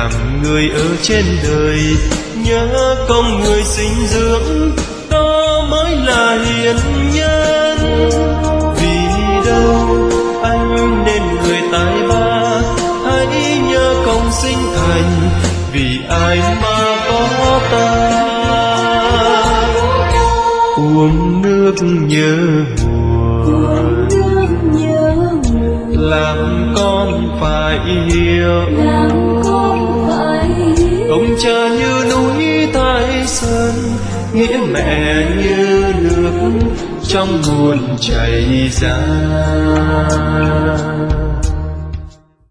làm người ở trên đời, nhớ công người sinh dưỡng, đó mới là hiền nhân. Vì đâu anh nên người tài ba, hãy nhớ công sinh thành, vì ai mà có ta. Uống nước nhớ nguồn, làm con phải hiểu, công cha như núi Thái Sơn, nghĩa mẹ như nước trong nguồn chảy ra.